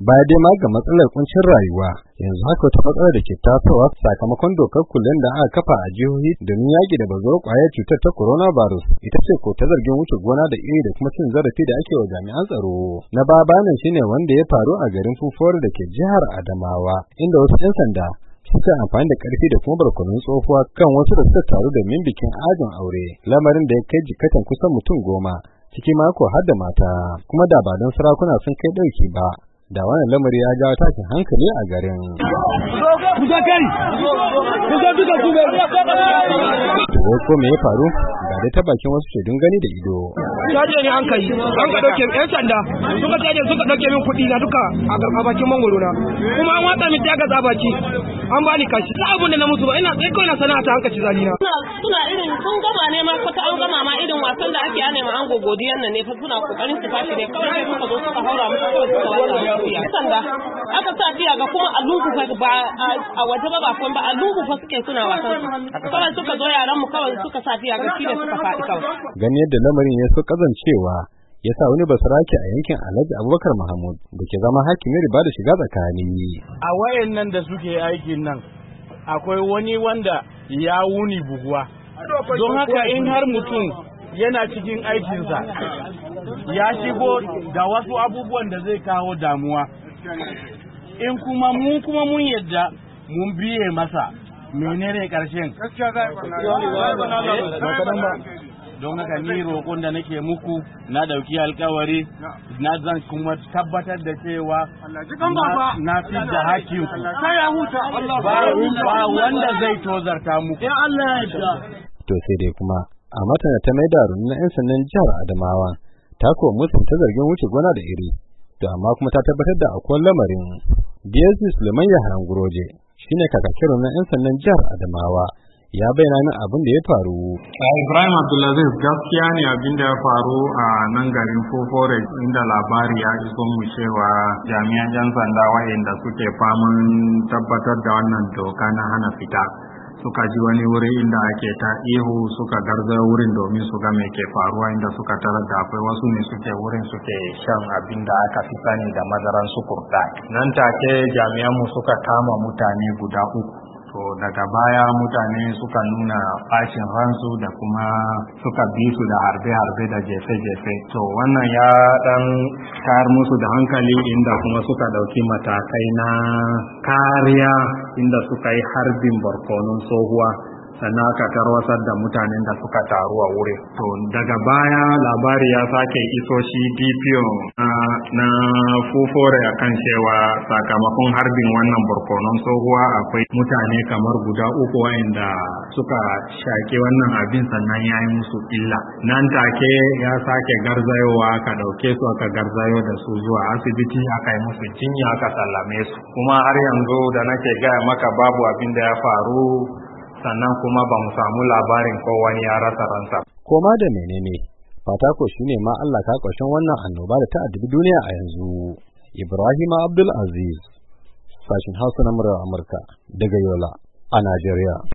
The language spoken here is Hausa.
Baya dai ma ga matsalar kuncin rayuwa, yanzu haka wata matsalar da ke tasowa sakamakon dokar kullum da aka kafa a jihohi domin yaƙi da bazuwar ƙwayar cutar ta coronavirus ita ce ko ta zargin wuce gona da iri da kuma cin zarafi da ake wa jami'an tsaro. Na baya shine wanda ya faru a garin Fufore da ke jihar Adamawa, inda wasu 'yan sanda suka amfani da ƙarfi da kuma barkonun tsohuwa kan wasu da suka taru domin bikin ajin aure, lamarin da ya kai jikatan kusan mutum 10, ciki mako har da mata, kuma da ba don sarakuna sun kai ɗauki ba, da wannan lamari ya jawo tashin hankali a garin. Ko me ya faru? Ga dai ta bakin wasu shaidun gani da ido. Caje ne an kai, an ka dauke yan sanda, suka caje suka dauke min kuɗi na duka a bakin mangoro na. Kuma an watsa min daga zabaki, an bani kashi. Ta abun da na musu ba ina sai kawai na sana'a ta hankaci zalina. Suna irin sun gama ne ma kwata an gama ma irin wasan da ake ana ma an gogodiyan nan ne fa suna kokarin su tashi ne kawai sai suka zo suka haura musu kawai suka watsa fiya. Sanda aka sa fiya ga kuma a lungu fa ba a waje ba kun ba a lungu fa suke suna wasan su. Kawai suka zo yaran mu kawai suka sa fiya ga shi ne suka faɗi kawai. Gani yadda lamarin ya so kazancewa ya sa wani basarake a yankin Alhaji Abubakar Mahmud da ke zama hakimin riba da shiga tsakani. A wayan nan da suke aikin nan akwai wani wanda ya wuni buguwa. Don haka in har mutum yana cikin aikinsa ya shigo da wasu abubuwan da zai kawo damuwa, in kuma mun yadda mun biye masa menene karshen. Don haka ni roƙon da nake muku na dauki alkawari na zan kuma tabbatar da cewa na fi da hakinku ba wanda zai tozarta muku. To sai dai kuma a matana ta maida rundunar 'yan sandan jihar Adamawa ta kuwa musunta zargin wuce gona da iri, to amma kuma ta tabbatar da akwai lamarin. DSP Suleiman Yaharan Guroje shine kakakin rundunar 'yan sandan jihar Adamawa, ya bayyana min abin da ya faru. Ibrahim Abdulaziz, gaskiya ne abin da ya faru a nan garin Fufore, inda labari ya iso mu cewa jami'an 'yan sanda waɗanda suke faman tabbatar da wannan doka na hana fita suka ji wani wuri inda ake ta ihu, suka garza wurin domin su ga me ke faruwa, inda suka tarar da akwai wasu ne suke wurin suke shan abin da aka fi sani da madaran sukurda. Nan take jami'an mu suka kama mutane guda 3. To daga baya mutane suka nuna bacin ransu da kuma suka bi su da harbe-harbe da jefe-jefe. To wannan ya dan tayar musu da hankali, inda kuma suka dauki matakai na kariya, inda suka yi harbin barkonun tsohuwa, sannan aka tarwatsar da mutanen da suka taru a wuri. To daga baya labari ya sake iso shi DPO na Fufore akan cewa sakamakon harbin wannan barkonon tsohuwa akwai mutane kamar guda 3 wa'inda suka shaƙi wannan abin sannan ya yi musu illa. Nan take ya sake garzayowa, aka ɗauke su aka garzayo da su zuwa asibiti, aka yi musu jinya, aka sallame su. Kuma har yanzu da nake gaya maka babu abin da ya faru, sannan kuma ba mu samu labarin ko wani ya rasa ransa. Koma da menene, fata ko shine ma Allah ka ƙarshen wannan annoba da ta addabi duniya a yanzu. Ibrahim Abdul Aziz, sashin Hausa na murar Amurka daga Yola a Najeriya.